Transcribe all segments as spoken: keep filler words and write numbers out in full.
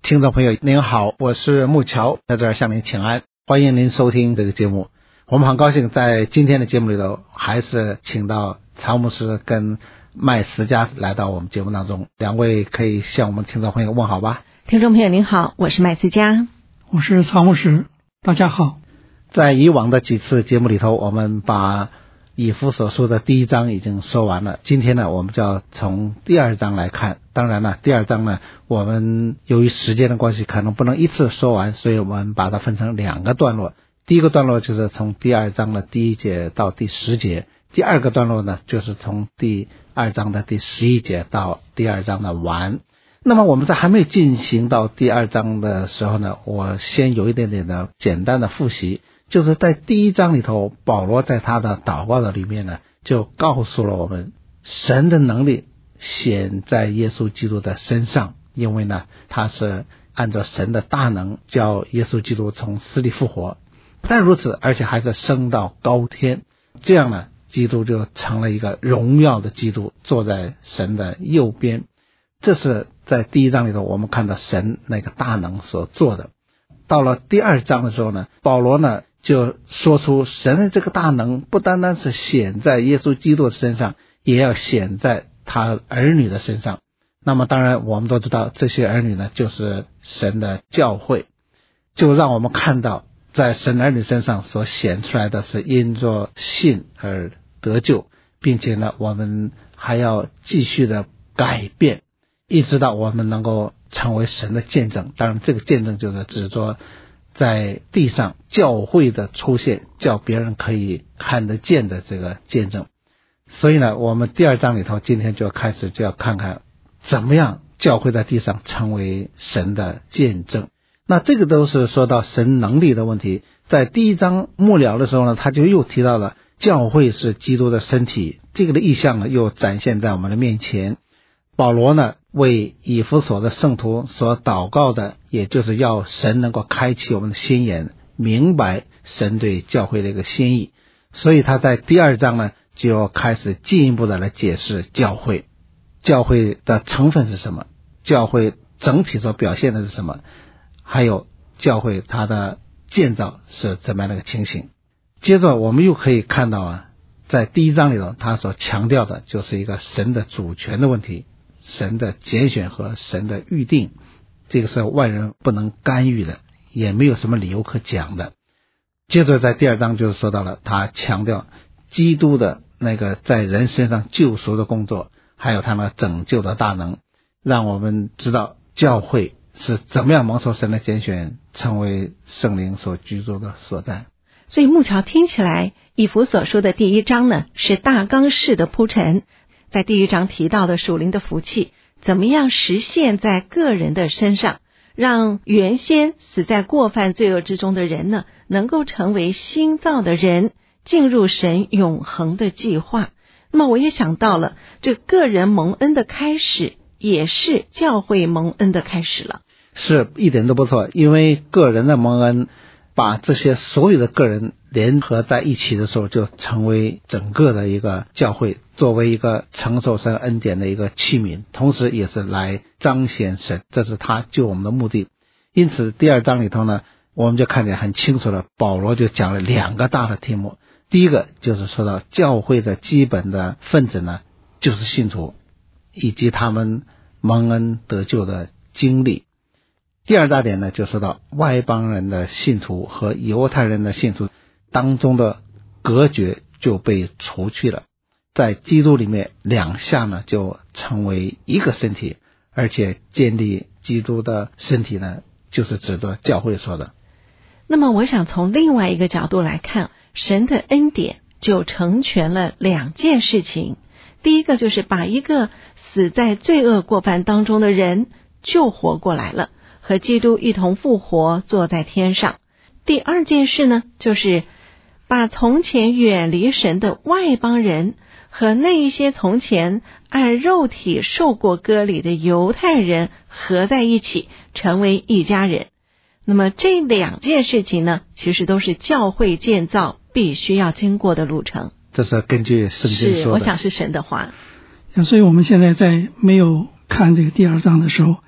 听众朋友您好，我是木桥，在这儿向您请安，欢迎您收听这个节目。我们很高兴在今天的节目里头还是请到曹牧师跟麦思佳来到我们节目当中，两位可以向我们听众朋友问好吧。 听众朋友您好，我是麦思佳， 我是曹牧师，大家好。 在以往的几次节目里头，我们把以弗所书的第一章已经说完了，今天呢我们就要从第二章来看。当然了，第二章呢我们由于时间的关系可能不能一次说完，所以我们把它分成两个段落。第一个段落就是从第二章的第一节到第十节，第二个段落呢就是从第二章的第十一节到第二章的完。那么我们在还没进行到第二章的时候呢，我先有一点点的简单的复习。就是在第一章里头，保罗在他的祷告的里面呢，就告诉了我们神的能力显在耶稣基督的身上，因为呢他是按照神的大能叫耶稣基督从死里复活，但如此而且还是升到高天，这样呢基督就成了一个荣耀的基督，坐在神的右边。这是在第一章里头我们看到神那个大能所做的。到了第二章的时候呢，保罗呢就说出神的这个大能不单单是显在耶稣基督的身上，也要显在他儿女的身上。那么当然我们都知道这些儿女呢就是神的教会，就让我们看到在神儿女身上所显出来的是因着信而得救，并且呢我们还要继续的改变，一直到我们能够成为神的见证。当然这个见证就是指着在地上教会的出现，叫别人可以看得见的这个见证。所以呢我们第二章里头今天就开始就要看看怎么样教会在地上成为神的见证。那这个都是说到神能力的问题。在第一章末了的时候呢，他就又提到了教会是基督的身体，这个的意象呢又展现在我们的面前。保罗呢为以弗所的圣徒所祷告的，也就是要神能够开启我们的心眼，明白神对教会的一个心意。所以他在第二章呢就开始进一步的来解释教会，教会的成分是什么，教会整体所表现的是什么，还有教会它的建造是怎么样的一个情形。接着我们又可以看到啊，在第一章里头他所强调的就是一个神的主权的问题，神的拣选和神的预定，这个是外人不能干预的，也没有什么理由可讲的。接着在第二章就是说到了他强调基督的那个在人身上救赎的工作，还有他那拯救的大能，让我们知道教会是怎么样蒙受神的拣选，成为圣灵所居住的所在。 所以木桥听起来以弗所书的第一章呢是大纲式的铺陈，在第一章提到的属灵的福气怎么样实现在个人的身上，让原先死在过犯罪恶之中的人呢能够成为新造的人，进入神永恒的计划。那么我也想到了，这个人蒙恩的开始也是教会蒙恩的开始了。 是，一点都不错，因为个人的蒙恩把这些所有的个人联合在一起的时候，就成为整个的一个教会，作为一个承受神恩典的一个器皿，同时也是来彰显神，这是他救我们的目的。因此第二章里头呢，我们就看见很清楚了，保罗就讲了两个大的题目。第一个就是说到教会的基本的分子呢，就是信徒以及他们蒙恩得救的经历。第二大点呢，就说到外邦人的信徒和犹太人的信徒当中的隔绝就被除去了，在基督里面两项呢就成为一个身体，而且建立基督的身体呢就是指的教会说的。 那么我想从另外一个角度来看，神的恩典就成全了两件事情。第一个就是把一个死在罪恶过犯当中的人救活过来了，和基督一同复活，坐在天上。第二件事呢，就是把从前远离神的外邦人和那一些从前按肉体受过割礼的犹太人合在一起，成为一家人。那么这两件事情呢，其实都是教会建造必须要经过的路程。 这是根据圣经说的， 是，我想是神的话。 所以我们现在在没有看这个第二章的时候，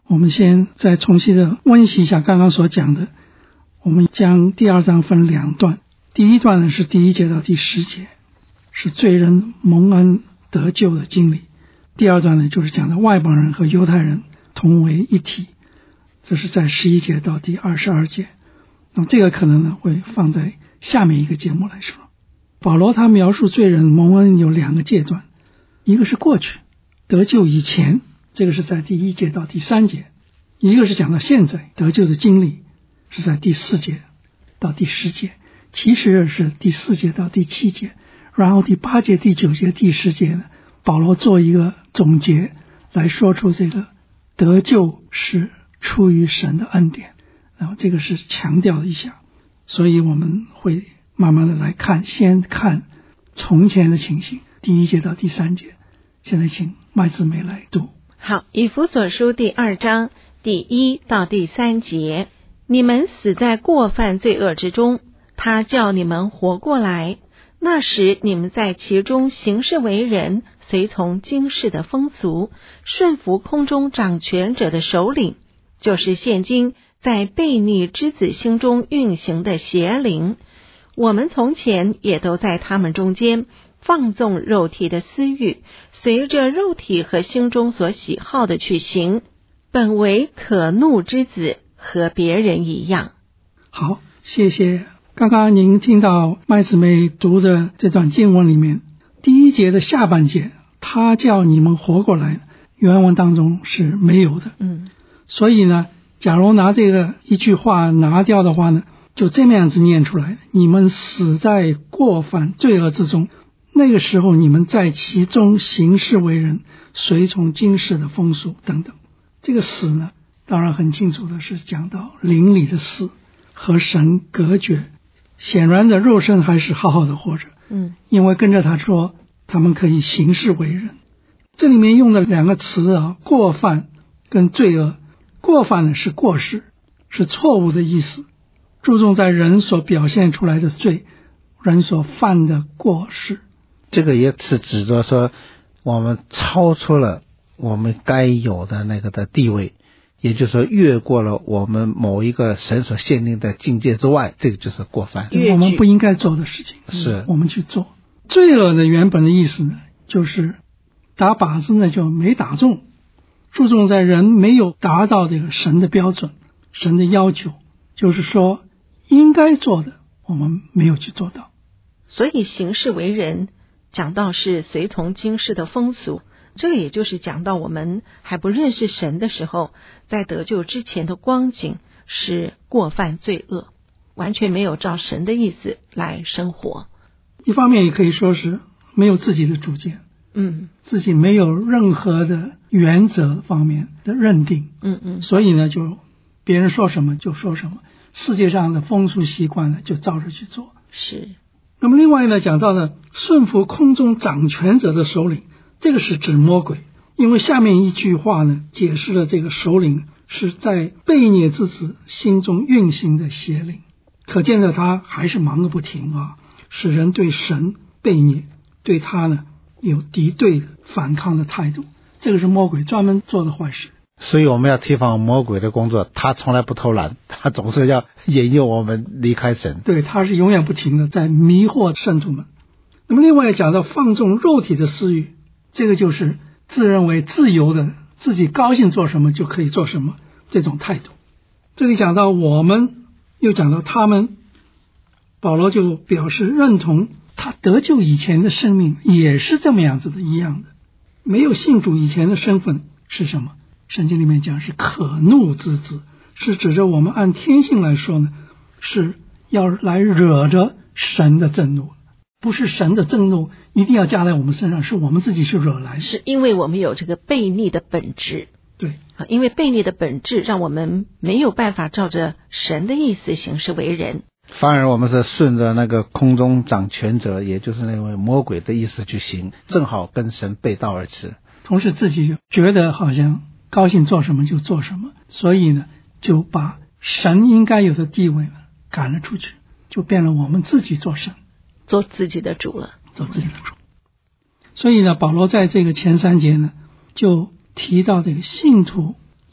我们先再重新的温习一下刚刚所讲的。我们将第二章分两段，第一段呢是第一节到第十节，是罪人蒙恩得救的经历。第二段呢就是讲的外邦人和犹太人同为一体，这是在十一节到第二十二节。那么这个可能呢会放在下面一个节目来说。保罗他描述罪人蒙恩有两个阶段，一个是过去得救以前，这个是在第一节到第三节；一个是讲到现在得救的经历，是在第四节到第十节，其实是第四节到第七节，然后第八节、第九节、第十节呢，保罗做一个总结，来说出这个得救是出于神的恩典，然后这个是强调一下。所以我们会慢慢的来看，先看从前的情形，第一节到第三节。现在请麦子梅来读。 好，以弗所书第二章第一到第三节，你们死在过犯罪恶之中，他叫你们活过来。那时你们在其中行事为人，随从今世的风俗，顺服空中掌权者的首领，就是现今在悖逆之子心中运行的邪灵。我们从前也都在他们中间放纵肉体的私欲，随着肉体和心中所喜好的去行，本为可怒之子，和别人一样。 好，谢谢。刚刚您听到麦姊妹读的这段经文里面，第一节的下半节，他叫你们活过来，原文当中是没有的。 嗯， 所以呢，假如拿这个一句话拿掉的话呢，就这么样子念出来：你们死在过犯罪恶之中，那个时候你们在其中行事为人，随从今世的风俗等等。这个死呢，当然很清楚的是讲到灵里的死，和神隔绝。显然的肉身还是好好的活着， 嗯， 因为跟着他说他们可以行事为人。这里面用的两个词啊，过犯跟罪恶。过犯呢是过失，是错误的意思，注重在人所表现出来的罪，人所犯的过失。 这个也是指着说我们超出了我们该有的那个的地位，也就是说越过了我们某一个神所限定的境界之外，这个就是过犯， 我们不应该做的事情， 是我们去做。罪恶的原本的意思呢，就是打靶子呢就没打中，注重在人没有达到这个神的标准，神的要求，就是说应该做的我们没有去做到。 所以行事为人讲到是随从今世的风俗，这个也就是讲到我们还不认识神的时候，在得救之前的光景是过犯罪恶，完全没有照神的意思来生活。 一方面也可以说是没有自己的主见， 嗯， 自己没有任何的原则方面的认定， 嗯嗯， 所以呢就别人说什么就说什么，世界上的风俗习惯呢就照着去做。 是。 那么另外呢，讲到了顺服空中掌权者的首领，这个是指魔鬼，因为下面一句话呢解释了这个首领是在悖逆之子心中运行的邪灵，可见的他还是忙个不停啊，使人对神悖逆，对他呢有敌对的反抗的态度，这个是魔鬼专门做的坏事。 所以我们要提防魔鬼的工作，他从来不偷懒，他总是要引诱我们离开神。 对，他是永远不停的在迷惑圣徒们。那么另外讲到放纵肉体的私欲，这个就是自认为自由的，自己高兴做什么就可以做什么这种态度。这里讲到我们，又讲到他们，保罗就表示认同他得救以前的生命也是这么样子的一样的，没有信主以前的身份是什么？圣经里面讲是可怒之子，是指着我们按天性来说呢，是要来惹着神的震怒，不是神的震怒一定要加在我们身上，是我们自己去惹来， 是因为我们有这个悖逆的本质。 对， 因为悖逆的本质让我们没有办法照着神的意思行事为人， 反而我们是顺着那个空中掌权者，也就是那位魔鬼的意思去行，正好跟神背道而驰， 同时自己觉得好像高兴做什么就做什么，所以呢就把神应该有的地位呢赶了出去，就变了我们自己做神， 做自己的主了， 做自己的主。所以呢保罗在这个前三节呢就提到这个信徒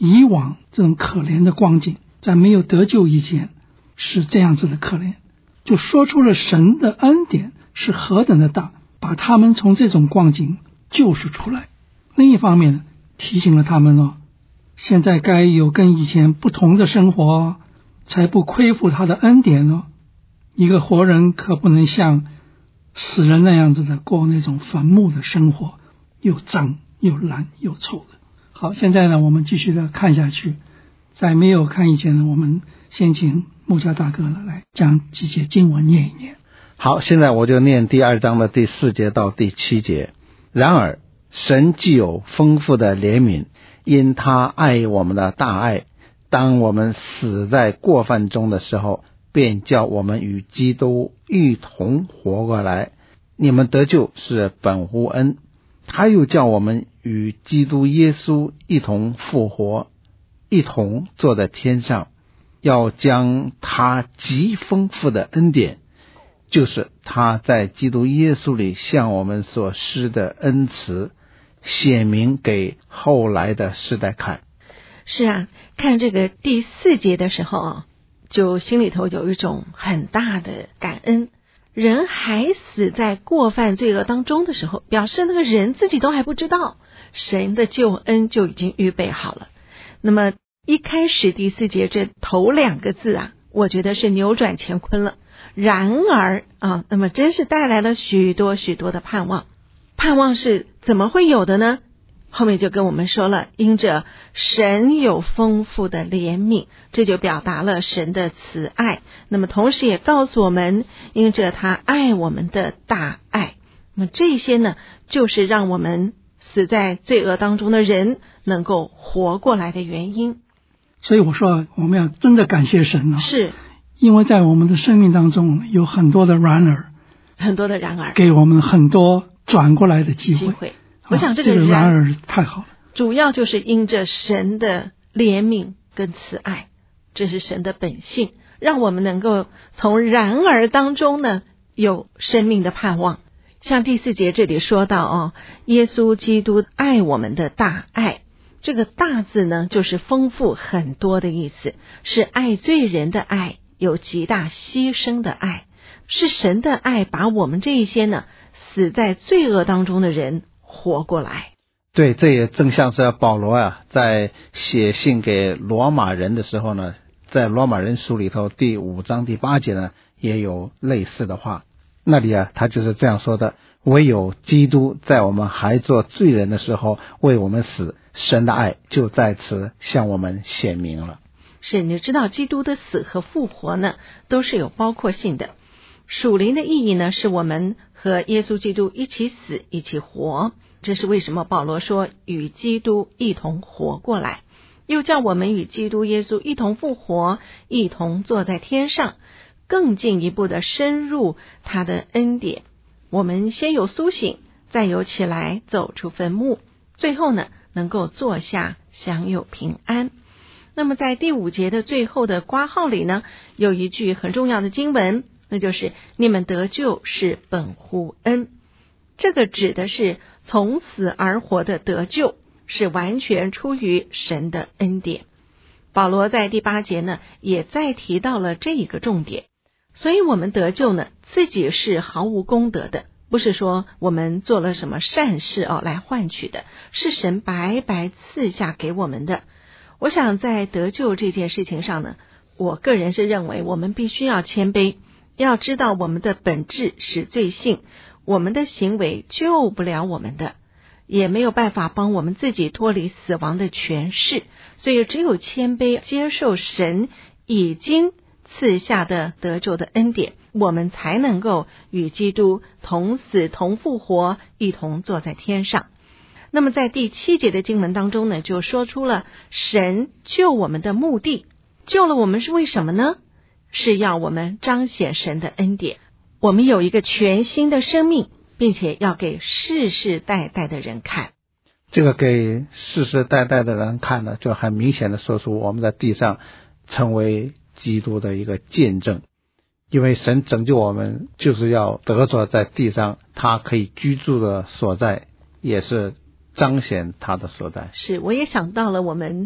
以往这种可怜的光景，在没有得救以前是这样子的可怜，就说出了神的恩典是何等的大，把他们从这种光景救赎出来。另一方面提醒了他们哦，现在该有跟以前不同的生活，才不亏负他的恩典哦。一个活人可不能像死人那样子的过那种坟墓的生活，又脏又烂又臭的。好，现在呢，我们继续的看下去。在没有看以前呢，我们先请牧教大哥呢来将几节经文念一念。 好，现在我就念第二章的第四节到第七节。然而神既有丰富的怜悯，因他爱我们的大爱，当我们死在过犯中的时候，便叫我们与基督一同活过来。你们得救是本乎恩，他又叫我们与基督耶稣一同复活，一同坐在天上，要将他极丰富的恩典，就是他在基督耶稣里向我们所施的恩慈，显明给后来的世代看。 是啊，看这个第四节的时候啊，就心里头有一种很大的感恩。人还死在过犯罪恶当中的时候，表示那个人自己都还不知道神的救恩就已经预备好了。那么一开始第四节这头两个字啊，我觉得是扭转乾坤了。然而啊，那么真是带来了许多许多的盼望。盼望是怎么会有的呢？后面就跟我们说了，因着神有丰富的怜悯，这就表达了神的慈爱。那么同时也告诉我们，因着他爱我们的大爱。那么这些呢，就是让我们死在罪恶当中的人能够活过来的原因。 所以我说我们要真的感谢神啊， 是因为在我们的生命当中有很多的然而， 很多的然而给我们很多转过来的机会。 机会我想这个然而太好了， 主要就是因着神的怜悯跟慈爱，这是神的本性，让我们能够从然而当中呢有生命的盼望。像第四节这里说到哦，耶稣基督爱我们的大爱，这个大字呢就是丰富很多的意思，是爱罪人的爱，有极大牺牲的爱，是神的爱把我们这一些呢死在罪恶当中的人活过来。 对，这也正像是保罗啊，在写信给罗马人的时候呢，在罗马人书里头第五章第八节呢，也有类似的话。那里啊，他就是这样说的：唯有基督在我们还做罪人的时候为我们死，神的爱就在此向我们显明了。 是，你知道基督的死和复活呢，都是有包括性的。属灵的意义呢，是我们和耶稣基督一起死，一起活。这是为什么保罗说与基督一同活过来，又叫我们与基督耶稣一同复活，一同坐在天上，更进一步的深入他的恩典。我们先有苏醒，再有起来走出坟墓，最后呢能够坐下享有平安。那么在第五节的最后的括号里呢，有一句很重要的经文，那就是你们得救是本乎恩。这个指的是从死而活的得救，是完全出于神的恩典。保罗在第八节呢也再提到了这一个重点。所以我们得救呢自己是毫无功德的，不是说我们做了什么善事哦来换取的，是神白白赐下给我们的。我想在得救这件事情上呢，我个人是认为我们必须要谦卑，要知道我们的本质是罪性，我们的行为救不了我们的，也没有办法帮我们自己脱离死亡的权势，所以只有谦卑接受神已经赐下的得救的恩典，我们才能够与基督同死同复活，一同坐在天上。那么在第七节的经文当中呢，就说出了神救我们的目的。救了我们是为什么呢？是要我们彰显神的恩典，我们有一个全新的生命，并且要给世世代代的人看。 这个给世世代代的人看呢，就很明显的说出我们在地上成为基督的一个见证。因为神拯救我们就是要得着在地上他可以居住的所在，也是彰显他的所在。 是，我也想到了我们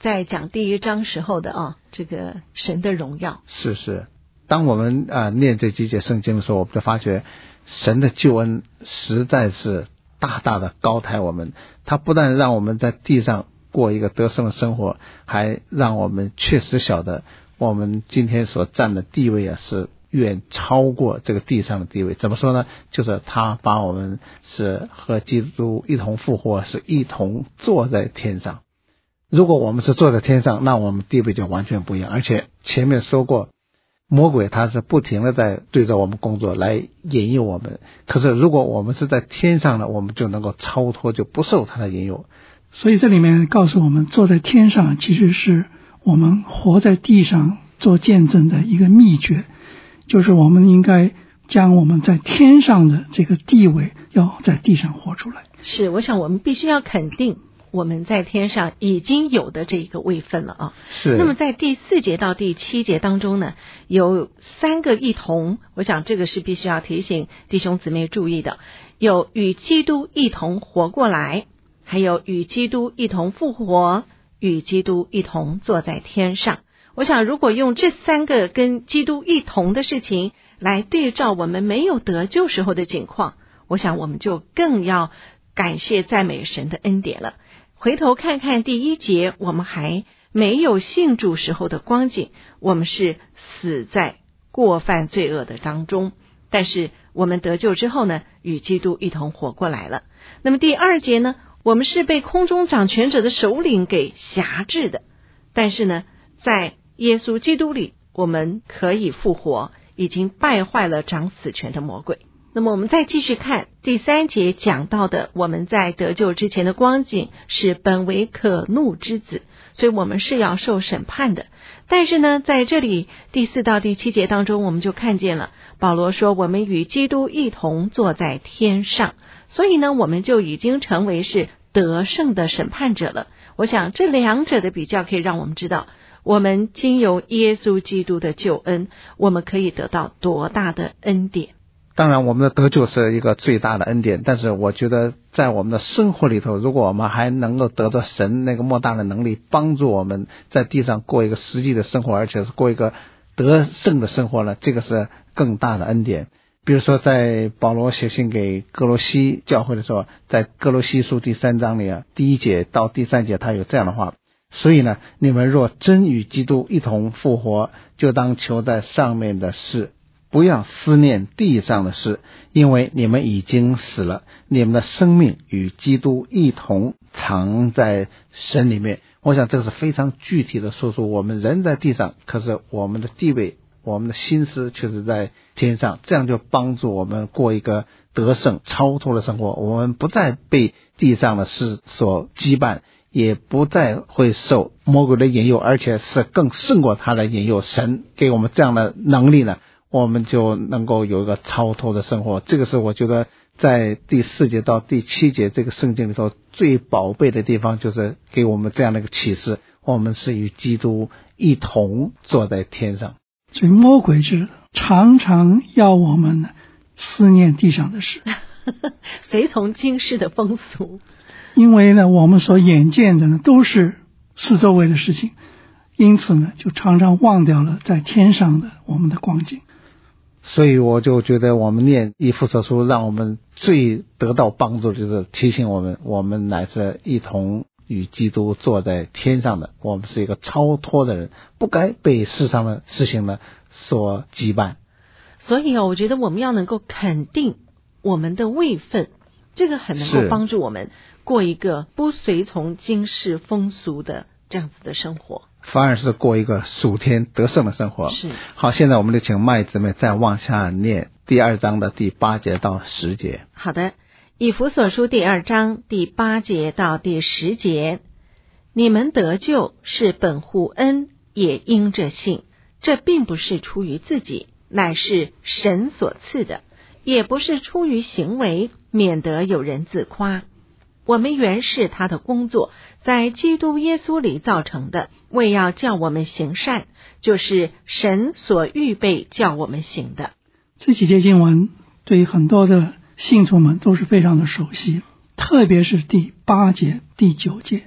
在讲第一章时候的啊，这个神的荣耀。 是是，当我们啊、呃、念这几节圣经的时候，我们就发觉神的救恩实在是大大的高抬我们。他不但让我们在地上过一个得胜的生活，还让我们确实晓得我们今天所占的地位啊，是远超过这个地上的地位。怎么说呢？就是他把我们是和基督一同复活，是一同坐在天上。如果我们是坐在天上，那我们地位就完全不一样。而且前面说过，魔鬼他是不停的在对着我们工作，来引诱我们。可是如果我们是在天上呢，我们就能够超脱，就不受他的引诱。 所以这里面告诉我们，坐在天上其实是我们活在地上做见证的一个秘诀，就是我们应该将我们在天上的这个地位要在地上活出来。 是，我想我们必须要肯定我们在天上已经有的这个位分了啊。 是。 那么在第四节到第七节当中呢，有三个一同，我想这个是必须要提醒弟兄姊妹注意的，有与基督一同活过来，还有与基督一同复活，与基督一同坐在天上。我想如果用这三个跟基督一同的事情来对照我们没有得救时候的境况，我想我们就更要感谢赞美神的恩典了。回头看看第一节，我们还没有信主时候的光景，我们是死在过犯罪恶的当中，但是我们得救之后呢，与基督一同活过来了。那么第二节呢，我们是被空中掌权者的首领给辖制的，但是呢，在耶稣基督里，我们可以复活，已经败坏了掌死权的魔鬼。那么我们再继续看第三节讲到的，我们在得救之前的光景是本为可怒之子，所以我们是要受审判的。但是呢，在这里第四到第七节当中，我们就看见了保罗说我们与基督一同坐在天上，所以呢，我们就已经成为是得胜的审判者了。我想这两者的比较可以让我们知道，我们经由耶稣基督的救恩，我们可以得到多大的恩典。 当然我们的得救是一个最大的恩典，但是我觉得在我们的生活里头，如果我们还能够得到神那个莫大的能力，帮助我们在地上过一个实际的生活，而且是过一个得胜的生活呢，这个是更大的恩典。比如说在保罗写信给哥罗西教会的时候，在哥罗西书第三章里啊，第一节到第三节他有这样的话，所以呢，你们若真与基督一同复活，就当求在上面的事，不要思念地上的事，因为你们已经死了，你们的生命与基督一同藏在神里面。我想这是非常具体的说出我们人在地上，可是我们的地位，我们的心思却是在天上，这样就帮助我们过一个得胜超脱的生活。我们不再被地上的事所羁绊，也不再会受魔鬼的引诱，而且是更胜过他的引诱。神给我们这样的能力呢，我们就能够有一个超脱的生活。这个是我觉得在第四节到第七节这个圣经里头最宝贝的地方，就是给我们这样的一个启示，我们是与基督一同坐在天上。 所以魔鬼是常常要我们思念地上的事随从今世的风俗， 因为呢，我们所眼见的呢都是四周围的事情，因此呢，就常常忘掉了在天上的我们的光景。 所以我就觉得我们念以弗所书，让我们最得到帮助，就是提醒我们，我们乃是一同与基督坐在天上的，我们是一个超脱的人，不该被世上的事情呢所羁绊。 所以哦，我觉得我们要能够肯定我们的位分，这个很能够帮助我们过一个不随从今世风俗的这样子的生活， 反而是过一个属天得胜的生活。 是。 好，现在我们就请麦姊妹再往下念第二章的第八节到十节。 好的，以弗所书第二章第八节到第十节，你们得救是本乎恩，也因着信，这并不是出于自己，乃是神所赐的，也不是出于行为，免得有人自夸。我们原是他的工作，在基督耶稣里造成的，为要叫我们行善，就是神所预备叫我们行的。 这几节经文对于很多的信徒们都是非常的熟悉，特别是第八节、第九节。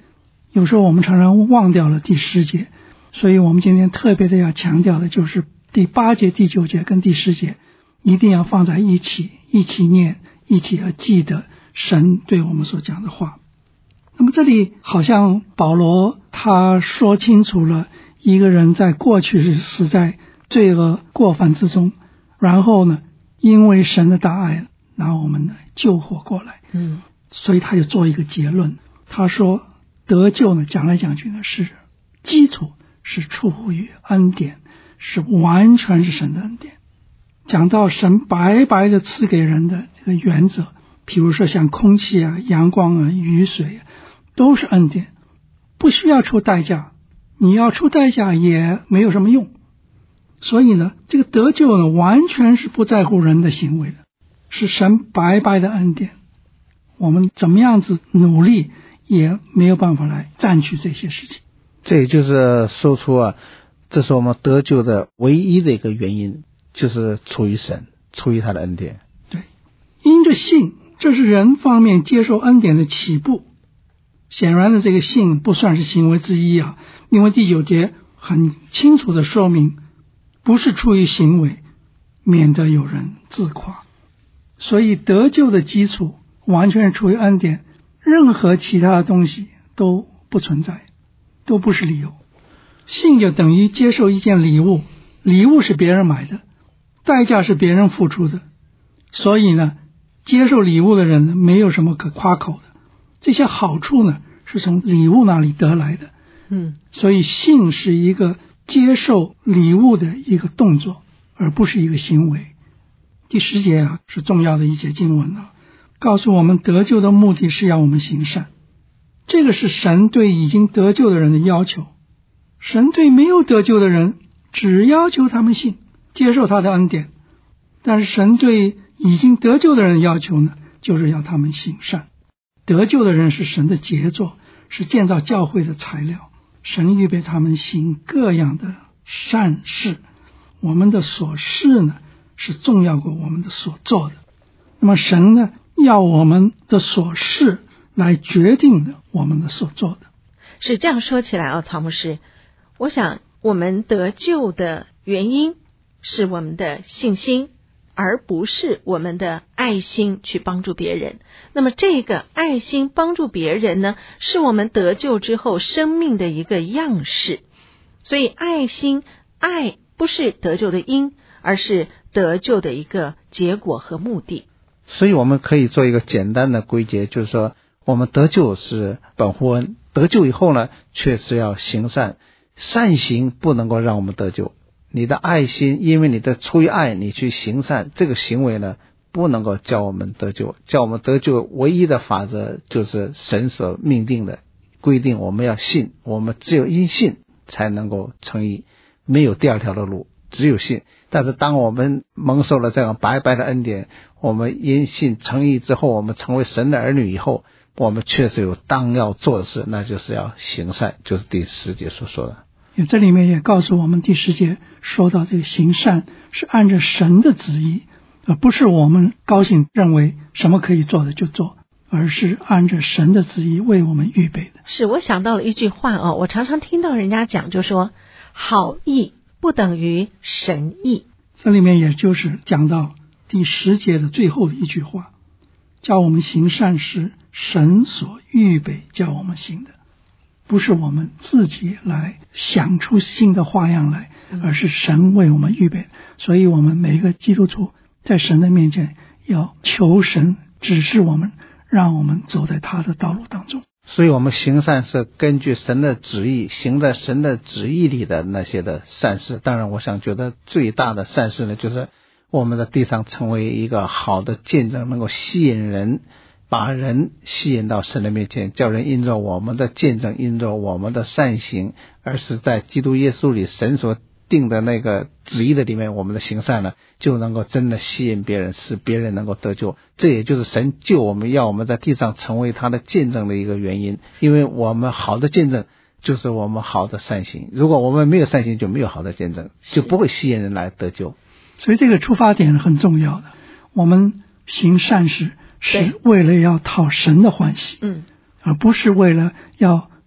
有时候我们常常忘掉了第十节，所以我们今天特别的要强调的就是第八节、第九节跟第十节一定要放在一起，一起念，一起要记得神对我们所讲的话。那么这里好像保罗他说清楚了，一个人在过去是死在罪恶过犯之中，然后呢因为神的大爱拿我们呢救活过来。 嗯， 所以他就做一个结论，他说得救呢讲来讲去呢是基础是出乎于恩典，是完全是神的恩典。讲到神白白的赐给人的这个原则，比如说像空气啊、阳光啊、雨水啊，都是恩典，不需要出代价，你要出代价也没有什么用。所以呢这个得救呢完全是不在乎人的行为的，是神白白的恩典，我们怎么样子努力也没有办法来占据这些事情。 这也就是说出啊，这是我们得救的唯一的一个原因，就是出于神，出于他的恩典。 对，因着信，这是人方面接受恩典的起步。显然的这个信不算是行为之一啊，因为第九节很清楚的说明不是出于行为，免得有人自夸。所以得救的基础完全是出于恩典，任何其他的东西都不存在，都不是理由。信就等于接受一件礼物，礼物是别人买的，代价是别人付出的，所以呢接受礼物的人呢没有什么可夸口的，这些好处呢是从礼物那里得来的。 嗯， 所以信是一个接受礼物的一个动作，而不是一个行为。第十节啊是重要的一节经文啊，告诉我们得救的目的是要我们行善，这个是神对已经得救的人的要求。神对没有得救的人只要求他们信，接受他的恩典，但是神对已经得救的人的要求呢，就是要他们行善。得救的人是神的杰作，是建造教会的材料，神预备他们行各样的善事。我们的所事呢是重要过我们的所做的，那么神呢要我们的所事来决定的我们的所做的。 是这样说起来啊，曹牧师，我想我们得救的原因是我们的信心，而不是我们的爱心去帮助别人。那么这个爱心帮助别人呢，是我们得救之后生命的一个样式。所以爱心，爱不是得救的因，而是得救的一个结果和目的。 所以我们可以做一个简单的归结，就是说我们得救是本乎恩，得救以后呢确实要行善，善行不能够让我们得救。你的爱心，因为你的出于爱你去行善，这个行为呢不能够叫我们得救。叫我们得救唯一的法则就是神所命定的规定，我们要信，我们只有因信才能够称义，没有第二条的路，只有信。但是当我们蒙受了这样白白的恩典，我们因信称义之后，我们成为神的儿女以后，我们确实有当要做的事，那就是要行善，就是第十节所说的。 这里面也告诉我们，第十节说到这个行善是按着神的旨意，而不是我们高兴认为什么可以做的就做，而是按着神的旨意为我们预备的。 是，我想到了一句话哦，我常常听到人家讲，就说好意不等于神意。 这里面也就是讲到第十节的最后的一句话，叫我们行善是神所预备叫我们行的，不是我们自己来想出新的花样来，而是神为我们预备。所以我们每一个基督徒在神的面前要求神指示我们，让我们走在他的道路当中。 所以我们行善是根据神的旨意，行在神的旨意里的那些的善事。当然我想觉得最大的善事呢，就是我们在地上成为一个好的见证，能够吸引人，把人吸引到神的面前，叫人因着我们的见证，因着我们的善行，而是在基督耶稣里神所定的那个旨意的里面，我们的行善呢就能够真的吸引别人，使别人能够得救。这也就是神救我们，要我们在地上成为他的见证的一个原因。因为我们好的见证就是我们好的善行，如果我们没有善行，就没有好的见证，就不会吸引人来得救。 所以这个出发点很重要的，我们行善事是为了要讨神的欢喜， 嗯， 而不是为了要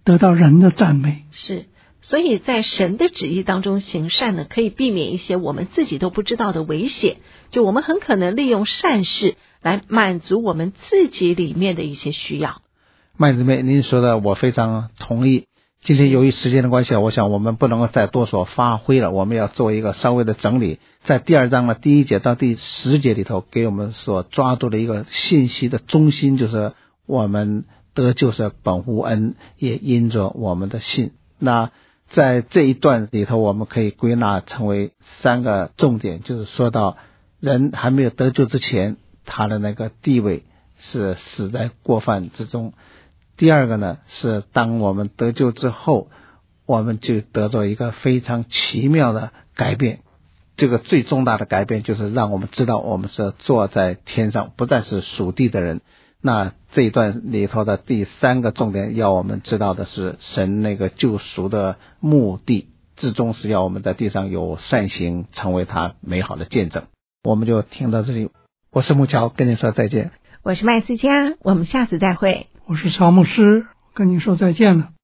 得到人的赞美。 是，所以在神的旨意当中行善呢，可以避免一些我们自己都不知道的危险，就我们很可能利用善事来满足我们自己里面的一些需要。 麦姊妹，您说的我非常同意。今天由于时间的关系，我想我们不能够再多所发挥了，我们要做一个稍微的整理。在第二章的第一节到第十节里头，给我们所抓住的一个信息的中心，就是我们得救是本乎恩，也因着我们的信。那在这一段里头，我们可以归纳成为三个重点，就是说到人还没有得救之前，他的那个地位是死在过犯之中。第二个呢，是当我们得救之后，我们就得到一个非常奇妙的改变。这个最重大的改变就是让我们知道我们是坐在天上，不再是属地的人。那这一段里头的第三个重点要我们知道的是，神那个救赎的目的至终是要我们在地上有善行，成为他美好的见证。我们就听到这里，我是木桥，跟您说再见。 我是麦斯嘉，我们下次再会。 我是曹牧师，跟您说再见了。